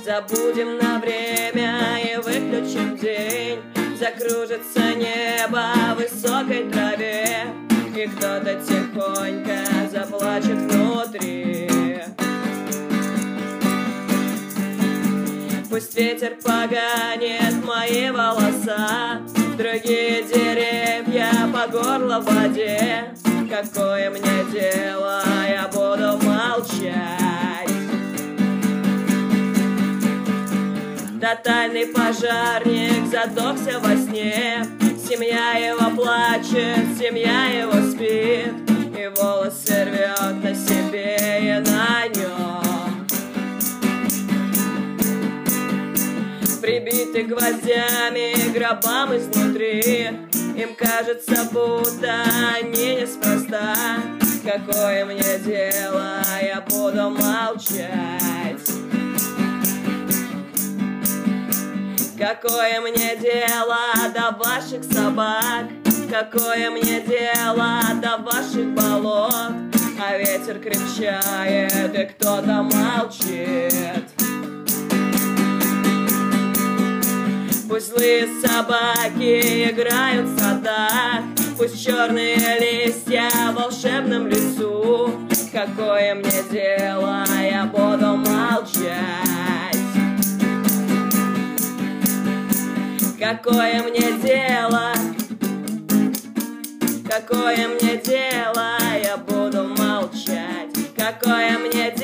Забудем на время и выключим день. Закружится небо в высокой траве, и кто-то тихонько заплачет внутри. Пусть ветер поганит мои волоса, другие деревья по горло в воде. Какое мне дело, я буду молчать. Тотальный пожарник задохся во сне. Семья его плачет, семья его спит, и волосы рвет на себе и на нем. Прибиты гвоздями к гробам изнутри, им кажется, будто они неспроста. Какое мне дело, я буду молчать. Какое мне дело до ваших собак? Какое мне дело до ваших болот? А ветер крепчает, и кто-то молчит. Пусть злые собаки играют в садах, пусть черные листья в волшебном лесу. Какое мне дело, я буду молчать. Какое мне дело, какое мне дело, я буду молчать. Какое мне